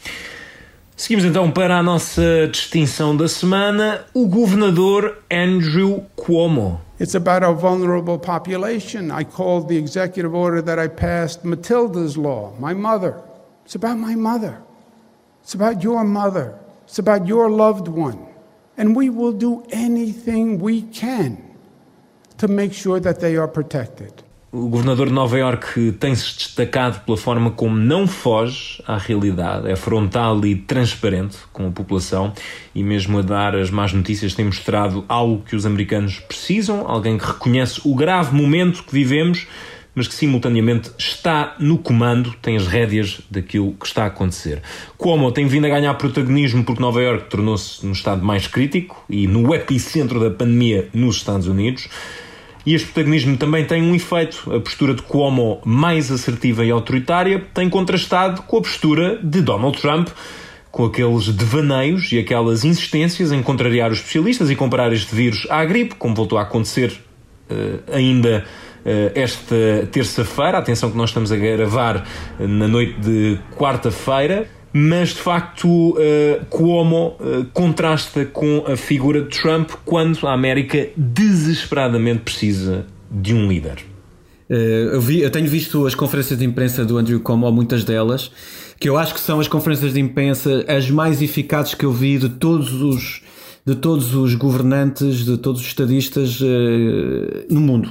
Seguimos então para a nossa distinção da semana, o governador Andrew Cuomo. It's about our vulnerable population. I called the executive order that I passed Matilda's Law, my mother. It's about my mother. It's about your mother. It's about your loved one. And we will do anything we can to make sure that they are protected. O governador de Nova Iorque tem-se destacado pela forma como não foge à realidade, é frontal e transparente com a população, e mesmo a dar as más notícias tem mostrado algo que os americanos precisam, alguém que reconhece o grave momento que vivemos, mas que simultaneamente está no comando, tem as rédeas daquilo que está a acontecer. Cuomo tem vindo a ganhar protagonismo porque Nova Iorque tornou-se num estado mais crítico e no epicentro da pandemia nos Estados Unidos. E este protagonismo também tem um efeito. A postura de Cuomo, mais assertiva e autoritária, tem contrastado com a postura de Donald Trump, com aqueles devaneios e aquelas insistências em contrariar os especialistas e comparar este vírus à gripe, como voltou a acontecer uh, ainda uh, esta terça-feira. Atenção que nós estamos a gravar uh, na noite de quarta-feira. Mas, de facto, uh, Cuomo uh, contrasta com a figura de Trump quando a América desesperadamente precisa de um líder. Uh, eu, vi, eu tenho visto as conferências de imprensa do Andrew Cuomo, muitas delas, que eu acho que são as conferências de imprensa as mais eficazes que eu vi de todos os, de todos os governantes, de todos os estadistas uh, no mundo.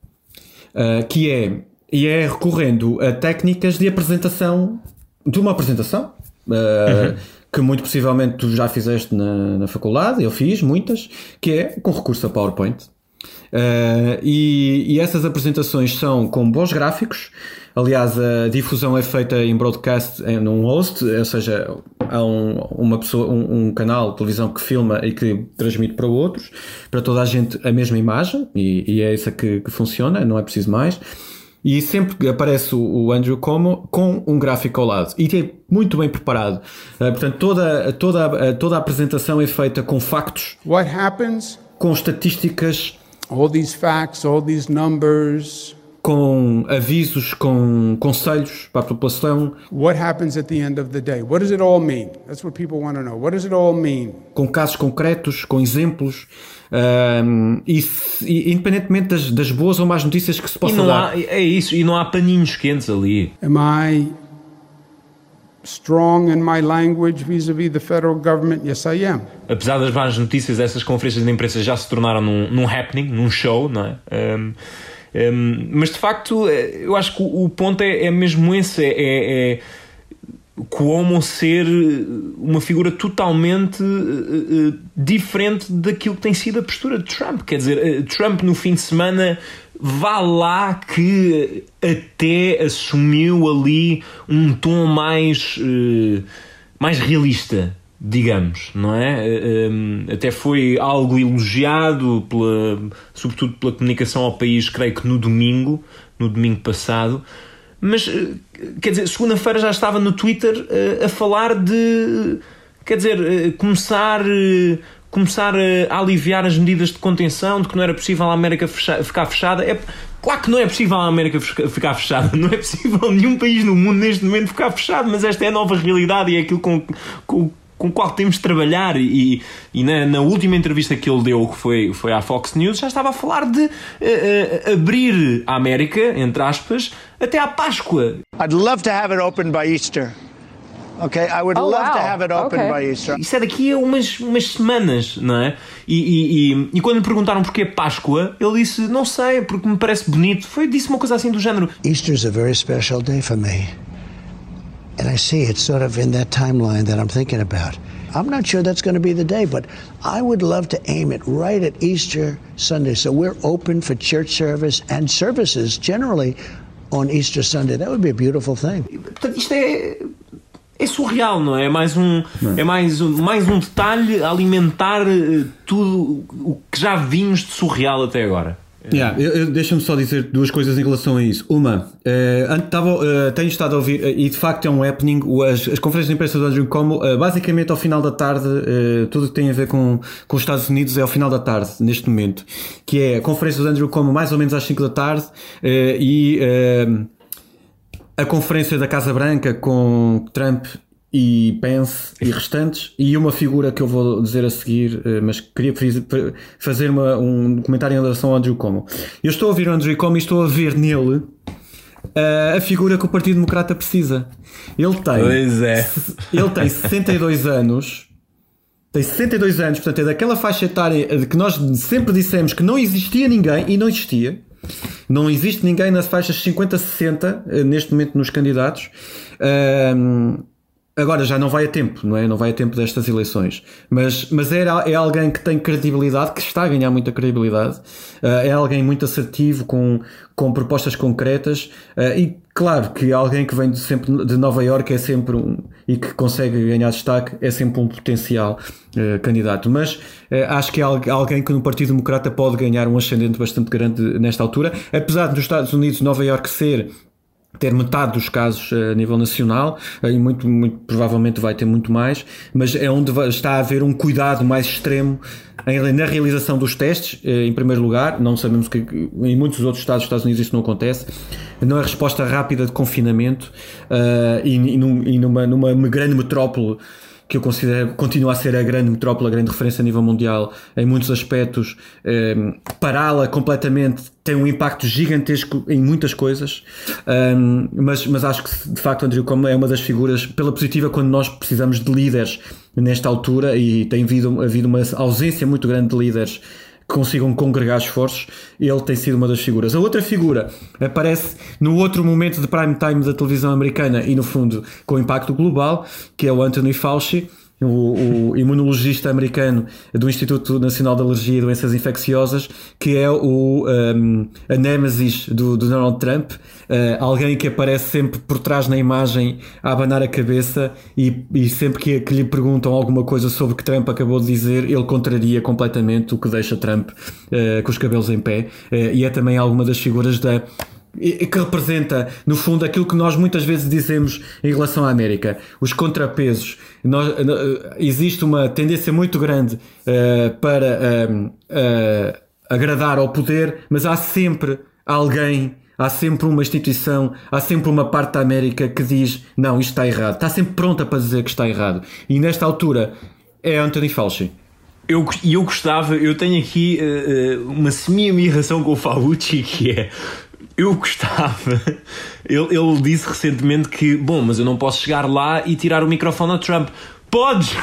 Uh, que é, e é recorrendo a técnicas de apresentação, de uma apresentação, Uh, uhum. que muito possivelmente tu já fizeste na, na faculdade, eu fiz muitas, que é com recurso a PowerPoint, uh, e, e essas apresentações são com bons gráficos. Aliás, a difusão é feita em broadcast, em um host, ou seja, há um, uma pessoa, um, um canal de televisão que filma e que transmite para outros, para toda a gente a mesma imagem, e, e é essa que, que funciona, não é preciso mais. E sempre aparece o Andrew Cuomo com um gráfico ao lado. E é muito bem preparado. Uh, portanto, toda, toda, toda a apresentação é feita com factos. What happens? Com estatísticas. All these facts, all these numbers. Com avisos, com conselhos para a população. What happens at the end of the day? What does it all mean? That's what people want to know. What does it all mean? Com casos concretos, com exemplos. Um, e, e independentemente das, das boas ou más notícias que se possa e não dar. Há, é isso, e não há paninhos quentes ali. Am I strong in my language vis-a-vis the federal government? Yes, I am. Apesar das más notícias, essas conferências de imprensa já se tornaram num, num happening, num show, não é? Um, um, mas de facto, eu acho que o, o ponto é, é mesmo esse, é, é, é Cuomo ser uma figura totalmente uh, uh, diferente daquilo que tem sido a postura de Trump. Quer dizer, uh, Trump no fim de semana, vá lá que até assumiu ali um tom mais, uh, mais realista, digamos, não é? Uh, um, até foi algo elogiado, pela, sobretudo pela comunicação ao país, creio que no domingo, no domingo passado. Mas, quer dizer, segunda-feira já estava no Twitter uh, a falar de, quer dizer, uh, começar, uh, começar a aliviar as medidas de contenção, de que não era possível a América fecha- ficar fechada. É, claro que não é possível a América ficar fechada, não é possível nenhum país no mundo neste momento ficar fechado, mas esta é a nova realidade e é aquilo com, com, com o qual temos de trabalhar. E, e na, na última entrevista que ele deu, que foi, foi à Fox News, já estava a falar de uh, uh, abrir a América, entre aspas, até à Páscoa. I'd love to have it open by Easter. Okay, I would Oh, love wow. to have it open Okay. by Easter. Isso é daqui a umas, umas semanas, não é? E, e, e, e quando me perguntaram porquê Páscoa, ele disse, não sei, porque me parece bonito. Foi, disse uma coisa assim do género. Easter's a very special day for me. And I see it's sort of in that timeline that I'm thinking about. I'm not sure that's going to be the day, but I would love to aim it right at Easter Sunday. So we're open for church service and services generally on Easter Sunday. That would be a beautiful thing. Portanto, isto é, é surreal, não é? É mais um, é mais um, mais um detalhe a alimentar uh, tudo o que já vimos de surreal até agora. Yeah, eu, eu, deixa-me só dizer duas coisas em relação a isso. Uma, uh, tava, uh, tenho estado a ouvir, uh, e de facto é um happening, as, as conferências de imprensa do Andrew Cuomo, uh, basicamente ao final da tarde, uh, tudo que tem a ver com, com os Estados Unidos é ao final da tarde, neste momento, que é a conferência do Andrew Cuomo mais ou menos às cinco da tarde, uh, e uh, a conferência da Casa Branca com Trump e Pence e restantes, e uma figura que eu vou dizer a seguir, mas queria fazer uma, um comentário em relação ao Andrew Cuomo. Eu estou a ouvir o Andrew Cuomo e estou a ver nele a, a figura que o Partido Democrata precisa. Ele tem, pois é. Ele tem sessenta e dois anos, tem sessenta e dois anos, portanto é daquela faixa etária de que nós sempre dissemos que não existia ninguém, e não existia. Não existe ninguém nas faixas cinquenta a sessenta neste momento nos candidatos. Um, Agora já não vai a tempo, não é? Não vai a tempo destas eleições. Mas, mas é, é alguém que tem credibilidade, que está a ganhar muita credibilidade. Uh, é alguém muito assertivo, com, com propostas concretas. Uh, e claro que alguém que vem de, sempre de Nova Iorque é sempre um, e que consegue ganhar destaque, é sempre um potencial uh, candidato. Mas uh, acho que é alguém que no Partido Democrata pode ganhar um ascendente bastante grande nesta altura. Apesar de nos Estados Unidos Nova Iorque ser... ter metade dos casos a nível nacional, e muito, muito provavelmente vai ter muito mais, mas é onde está a haver um cuidado mais extremo na realização dos testes, em primeiro lugar. Não sabemos que em muitos outros estados dos Estados Unidos isto não acontece, não é resposta rápida de confinamento, uh, e, e, num, e numa, numa grande metrópole que eu considero continua a ser a grande metrópole, a grande referência a nível mundial em muitos aspectos, eh, pará-la completamente tem um impacto gigantesco em muitas coisas, um, mas, mas acho que de facto Andrew Cuomo é uma das figuras pela positiva quando nós precisamos de líderes nesta altura, e tem havido, havido uma ausência muito grande de líderes que consigam congregar esforços. Ele tem sido uma das figuras. A outra figura aparece no outro momento de prime time da televisão americana e no fundo com impacto global, que é o Anthony Fauci, o, o imunologista americano do Instituto Nacional de Alergia e Doenças Infecciosas, que é o, um, a nêmesis do, do Donald Trump, uh, alguém que aparece sempre por trás na imagem a abanar a cabeça, e, e sempre que, que lhe perguntam alguma coisa sobre o que Trump acabou de dizer, ele contraria completamente, o que deixa Trump uh, com os cabelos em pé, uh, e é também alguma das figuras da que representa, no fundo, aquilo que nós muitas vezes dizemos em relação à América, os contrapesos. Nós, existe uma tendência muito grande uh, para uh, uh, agradar ao poder, mas há sempre alguém, há sempre uma instituição, há sempre uma parte da América que diz, não, isto está errado, está sempre pronta para dizer que está errado, e nesta altura é Anthony Fauci. Eu, eu gostava, eu tenho aqui uh, uma semi-amirração com o Fauci, que é, eu gostava, ele, ele disse recentemente que, bom, mas eu não posso chegar lá e tirar o microfone a Trump. Podes!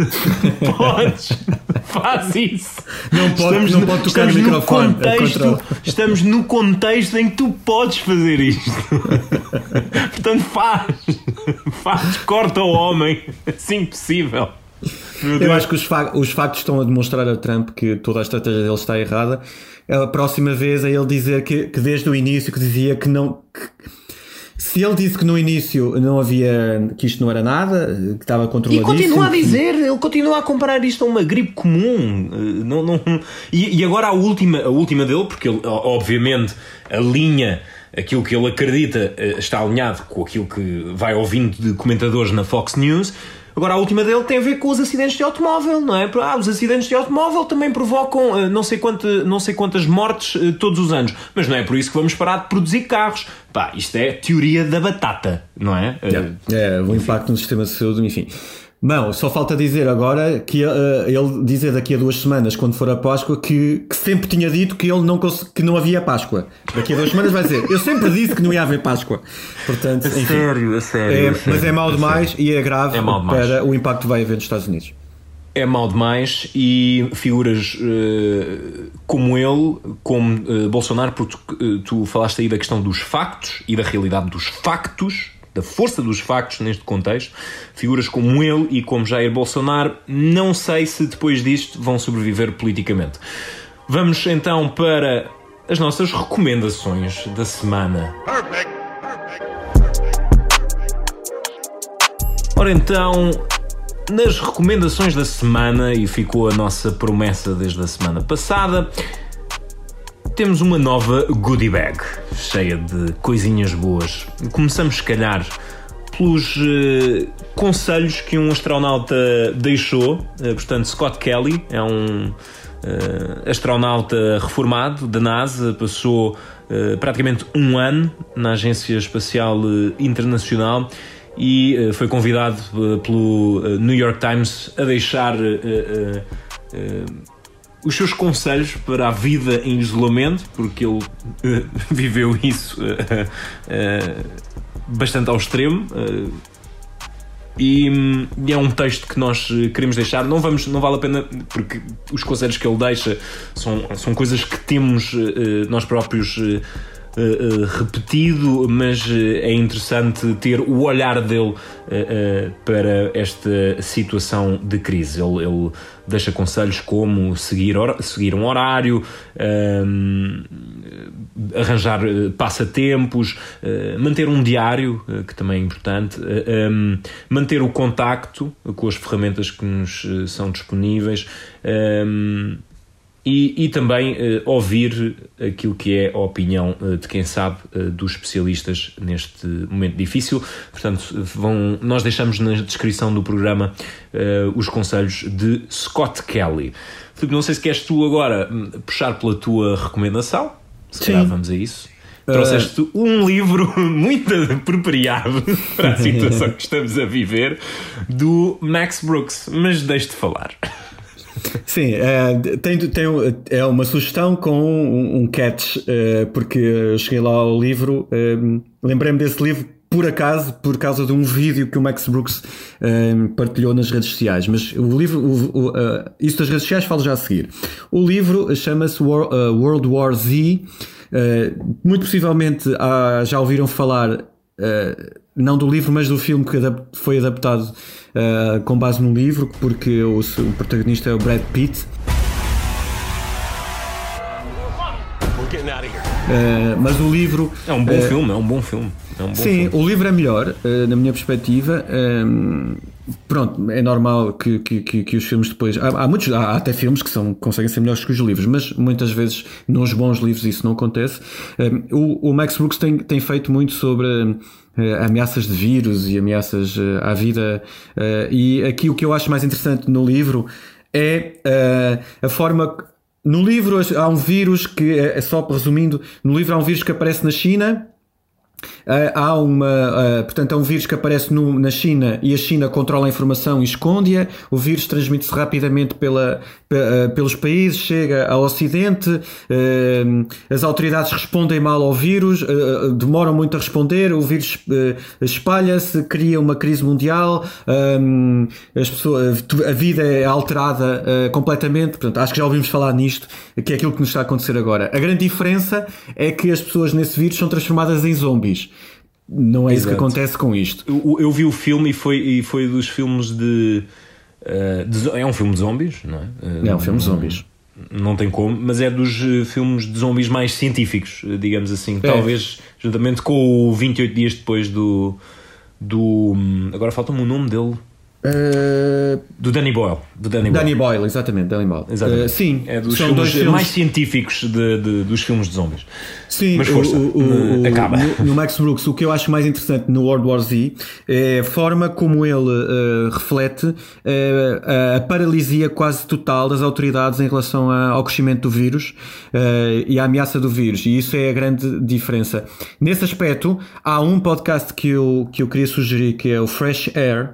Podes! Faz isso! Não pode, não pode tocar no microfone. No contexto, estamos no contexto em que tu podes fazer isto. Portanto, faz! Faz! Corta o homem, assim possível. Eu acho que os, fa- os factos estão a demonstrar a Trump que toda a estratégia dele está errada. A próxima vez é ele dizer que, que desde o início que dizia que não... Que, se ele disse que no início não havia, que isto não era nada, que estava controladíssimo... E continua a dizer, ele continua a comparar isto a uma gripe comum. Não, não, e, e agora a última, a última dele, porque ele obviamente alinha aquilo que ele acredita, está alinhado com aquilo que vai ouvindo de comentadores na Fox News. Agora a última dele tem a ver com os acidentes de automóvel, não é? Ah, os acidentes de automóvel também provocam uh, não, sei quanto, não sei quantas mortes uh, todos os anos, mas não é por isso que vamos parar de produzir carros. Pá, isto é teoria da batata, não é? Yeah. É, o impacto no sistema de saúde, enfim. Não, só falta dizer agora que uh, ele dizer daqui a duas semanas, quando for a Páscoa, que, que sempre tinha dito que ele não cons- que não havia Páscoa. Daqui a duas semanas vai dizer, eu sempre disse que não ia haver Páscoa. Portanto, A enfim, sério, a sério, é, a sério. mas é mau demais e é grave É mau demais. para o impacto que vai haver nos Estados Unidos. É mau demais e figuras uh, como ele, como uh, Bolsonaro, porque tu, uh, tu falaste aí da questão dos factos e da realidade dos factos, da força dos factos neste contexto, figuras como ele e como Jair Bolsonaro, não sei se depois disto vão sobreviver politicamente. Vamos então para as nossas recomendações da semana. Perfect. Ora então, nas recomendações da semana, e ficou a nossa promessa desde a semana passada, temos uma nova goodie bag, cheia de coisinhas boas. Começamos, se calhar, pelos uh, conselhos que um astronauta deixou. Uh, portanto, Scott Kelly é um uh, astronauta reformado da NASA, passou uh, praticamente um ano na Agência Espacial uh, Internacional e uh, foi convidado uh, pelo uh, New York Times a deixar uh, uh, uh, os seus conselhos para a vida em isolamento, porque ele uh, viveu isso uh, uh, bastante ao extremo. Uh, e, e é um texto que nós queremos deixar. Não, vamos, não vale a pena, porque os conselhos que ele deixa são, são coisas que temos uh, nós próprios uh, Uh, uh, repetido, mas uh, é interessante ter o olhar dele uh, uh, para esta situação de crise. Ele, ele deixa conselhos como seguir, hor- seguir um horário, um, arranjar uh, passatempos, uh, manter um diário, uh, que também é importante, uh, um, manter o contacto com as ferramentas que nos uh, são disponíveis. Um, E, e também uh, ouvir aquilo que é a opinião uh, de quem sabe, uh, dos especialistas neste momento difícil. Portanto, vão, nós deixamos na descrição do programa uh, os conselhos de Scott Kelly. Filipe, não sei se queres tu agora puxar pela tua recomendação. Se calhar vamos a isso. Trouxeste uh... um livro muito apropriado para a situação que estamos a viver, do Max Brooks, mas deixe-te falar. Sim, é, tem, tem, é uma sugestão com um, um catch, é, porque eu cheguei lá ao livro, é, lembrei-me desse livro por acaso, por causa de um vídeo que o Max Brooks é, partilhou nas redes sociais, mas o livro, o, o, uh, isso das redes sociais falo já a seguir. O livro chama-se War, uh, World War Z, uh, muito possivelmente ah, já ouviram falar, uh, não do livro, mas do filme que adap- foi adaptado uh, com base no livro, porque o, o protagonista é o Brad Pitt. Uh, mas o livro é um bom uh, filme, é um bom filme. É um bom sim, filme. O livro é melhor, uh, na minha perspectiva. Um, pronto, é normal que, que, que, que os filmes depois. Há, há, muitos, há até filmes que são, conseguem ser melhores que os livros, mas muitas vezes nos bons livros isso não acontece. Um, o, o Max Brooks tem, tem feito muito sobre uh, ameaças de vírus e ameaças uh, à vida. Uh, e aqui o que eu acho mais interessante no livro é uh, a forma. No livro há um vírus que, é só resumindo, no livro há um vírus que aparece na China. Uh, há uma, uh, portanto, é um vírus que aparece no, na China e a China controla a informação e esconde-a. O vírus transmite-se rapidamente pela, pe, uh, pelos países, chega ao Ocidente, uh, as autoridades respondem mal ao vírus, uh, demoram muito a responder, o vírus uh, espalha-se, cria uma crise mundial, um, as pessoas, a vida é alterada uh, completamente. Portanto, acho que já ouvimos falar nisto, que é aquilo que nos está a acontecer agora. A grande diferença é que as pessoas nesse vírus são transformadas em zombies. Não é Exato. Isso que acontece com isto. Eu, eu vi o filme e foi, e foi dos filmes de, uh, de... É um filme de zombies, não é? Uh, é um filme de zombies. Não, não tem como, mas é dos uh, filmes de zombies mais científicos, digamos assim. É. Talvez, juntamente com o vinte e oito dias depois do... do agora falta-me o nome dele. Uh... Do Danny Boyle. Do Danny, Danny Boyle. Boyle, exatamente, Danny Boyle. Exatamente. Uh, sim, é dos filmes, filmes mais científicos de, de, dos filmes de zombies. Sim, mas força, o, o, uh, acaba. No, no Max Brooks, o que eu acho mais interessante no World War Z é a forma como ele uh, reflete uh, a paralisia quase total das autoridades em relação a, ao crescimento do vírus uh, e à ameaça do vírus, e isso é a grande diferença. Nesse aspecto, há um podcast que eu, que eu queria sugerir, que é o Fresh Air,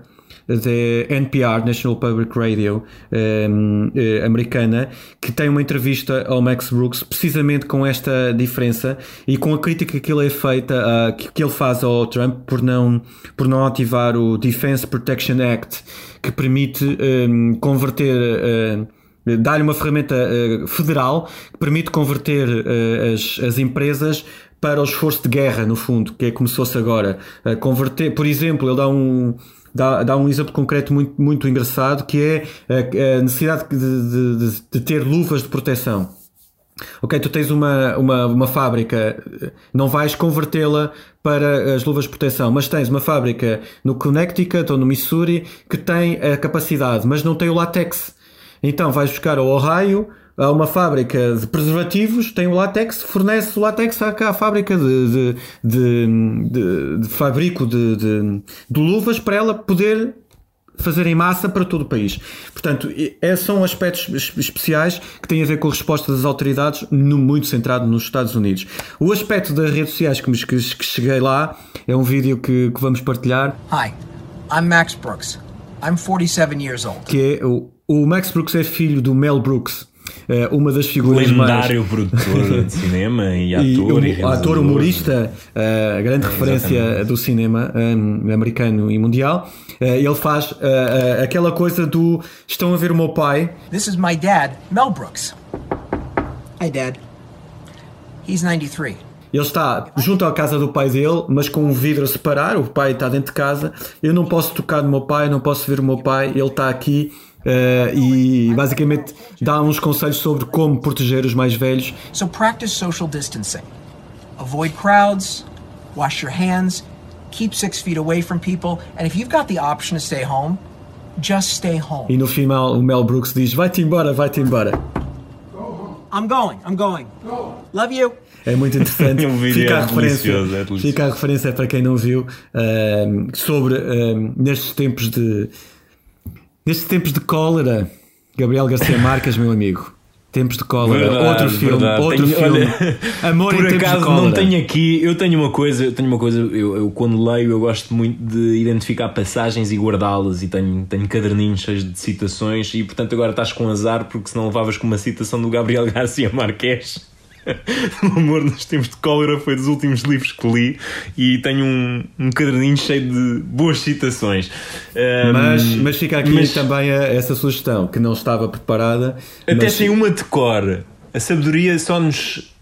da N P R, National Public Radio um, uh, americana, que tem uma entrevista ao Max Brooks precisamente com esta diferença e com a crítica que ele é feita, uh, que, que ele faz ao Trump por não, por não ativar o Defense Protection Act, que permite um, converter... Uh, dar-lhe uma ferramenta uh, federal que permite converter uh, as, as empresas para o esforço de guerra, no fundo, que é como se fosse agora. Uh, converter, por exemplo, ele dá um, dá, dá um exemplo concreto muito, muito engraçado, que é a, a necessidade de, de, de, de ter luvas de proteção. Ok, tu tens uma, uma, uma fábrica, não vais convertê-la para as luvas de proteção, mas tens uma fábrica no Connecticut ou no Missouri que tem a capacidade, mas não tem o látex. Então vais buscar ao Ohio, a uma fábrica de preservativos, tem o látex, fornece o látex à, à fábrica de, de, de, de, de fabrico de, de, de luvas para ela poder fazer em massa para todo o país. Portanto, esses são aspectos especiais que têm a ver com a resposta das autoridades, no, muito centrado nos Estados Unidos. O aspecto das redes sociais que, que, que cheguei lá é um vídeo que, que vamos partilhar. Hi, I'm Max Brooks. I'm forty-seven years old. Que é o O Max Brooks é filho do Mel Brooks, uma das figuras lendário mais... produtor de cinema e ator e, e ator humorista, a grande é, referência exatamente. Do cinema um, americano e mundial. Ele faz uh, uh, aquela coisa do estão a ver o meu pai. This is my dad, Mel Brooks. Hi, Dad. He's ninety-three. Ele está junto à casa do pai dele, mas com um vidro a separar. O pai está dentro de casa. Eu não posso tocar no meu pai, não posso ver o meu pai. Ele está aqui. Uh, e basicamente dá uns conselhos sobre como proteger os mais velhos. So practice social distancing. Avoid crowds, wash your hands, keep six feet away from people, and if you've got the option to stay home, just stay home. E no final o Mel Brooks diz: vai-te embora, vai-te embora. I'm going, I'm going. Love you. É muito interessante. um vídeo fica, é a referência, é fica a referência para quem não viu uh, sobre uh, nestes tempos de Nestes tempos de cólera, Gabriel Garcia Marques, meu amigo. Tempos de cólera, verdade, outro filme, verdade. outro tenho, filme. Olha, Amor por em tempos acaso de cólera. Não tenho aqui, eu tenho uma coisa, eu tenho uma coisa, eu, eu quando leio eu gosto muito de identificar passagens e guardá-las e tenho, tenho caderninhos cheios de citações e portanto agora estás com azar porque senão levavas com uma citação do Gabriel Garcia Marques. O Amor nos Tempos de Cólera foi dos últimos livros que li e tenho um, um caderninho cheio de boas citações. Um, mas, mas fica aqui mas, também a, essa sugestão que não estava preparada. Até mas... tem uma de cor. A sabedoria só nos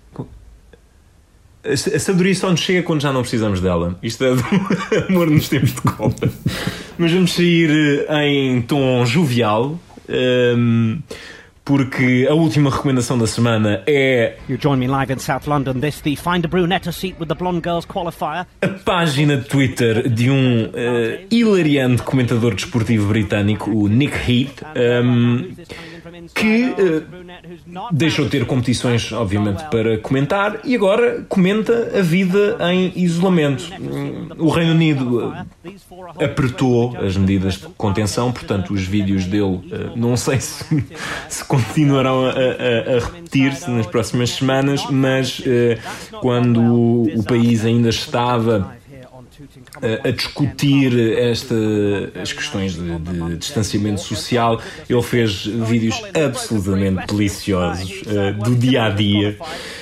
a sabedoria só nos chega quando já não precisamos dela. Isto é do Amor nos Tempos de Cólera. Mas vamos sair em tom jovial. Um, porque a última recomendação da semana é You join me live in South London, this the Find a Brunetta seat with the Blonde Girls qualifier. A página de Twitter de um uh, hilariante comentador desportivo britânico, o Nick Heath, um, que uh, deixou de ter competições, obviamente, para comentar e agora comenta a vida em isolamento. O Reino Unido uh, apertou as medidas de contenção, portanto os vídeos dele uh, não sei se, se continuarão a, a, a repetir-se nas próximas semanas, mas uh, quando o país ainda estava uh, a discutir esta, as questões de, de distanciamento social, ele fez vídeos absolutamente deliciosos uh, do dia-a-dia.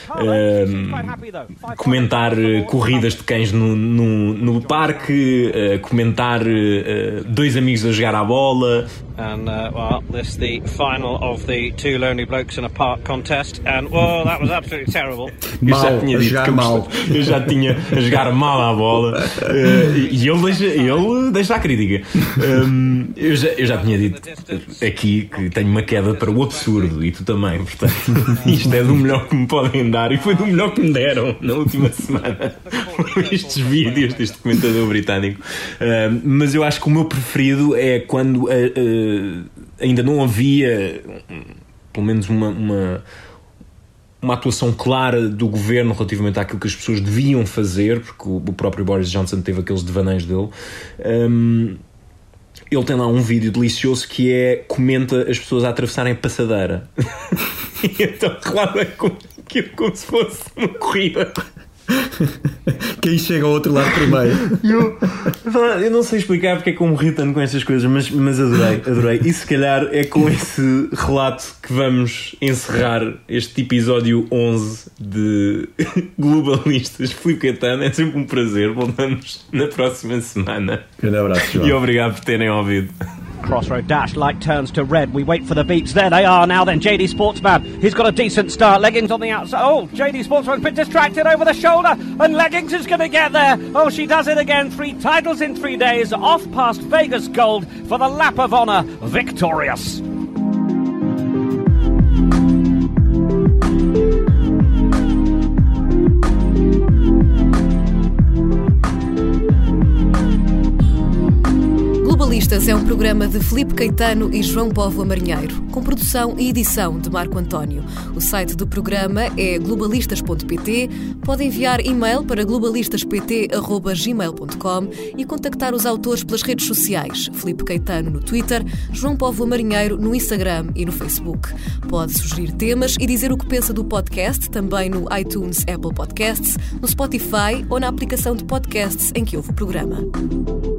Uh, comentar uh, corridas de cães no, no, no parque, uh, comentar uh, dois amigos a jogar à bola. And uh, well, this is the final of the two lonely blokes in a park contest, and well, that was absolutely terrible. Mal, eu já tinha dito que eu, mal. eu já tinha a jogar mal à bola uh, e ele deixa, ele deixa a crítica. Um, eu, já, eu já tinha dito aqui que tenho uma queda para o absurdo e tu também, portanto, isto é do melhor que me podem dar e foi do melhor que me deram na última semana. Estes vídeos deste comentador britânico. Uh, mas eu acho que o meu preferido é quando uh, uh, ainda não havia pelo menos uma, uma, uma atuação clara do governo relativamente àquilo que as pessoas deviam fazer, porque o, o próprio Boris Johnson teve aqueles devaneios dele. Um, ele tem lá um vídeo delicioso que é comenta as pessoas a atravessarem a passadeira. E então claro, é como, como se fosse uma corrida. Quem chega ao outro lado primeiro? Eu, eu não sei explicar porque é que eu morri tanto com estas coisas, mas, mas adorei, adorei. E se calhar é com esse relato que vamos encerrar este episódio onze de Globalistas. Filipe Caetano, é sempre um prazer. Voltamos na próxima semana. Grande abraço, João. E obrigado por terem ouvido. Crossroad dash, light turns to red. We wait for the beats. There they are now then. J D Sportsman. He's got a decent start. Leggings on the outside. Oh, J D Sportsman's been distracted over the shoulder. And Leggings is going to get there. Oh, she does it again. Three titles in three days. Off past Vegas Gold for the lap of honour. Victorious. Globalistas é um programa de Filipe Caetano e João Póvoa Marinheiro, com produção e edição de Marco António. O site do programa é globalistas ponto pt. Pode enviar e-mail para globalistaspt arroba gmail ponto com e contactar os autores pelas redes sociais. Filipe Caetano no Twitter, João Póvoa Marinheiro no Instagram e no Facebook. Pode sugerir temas e dizer o que pensa do podcast, também no iTunes, Apple Podcasts, no Spotify ou na aplicação de podcasts em que ouve o programa.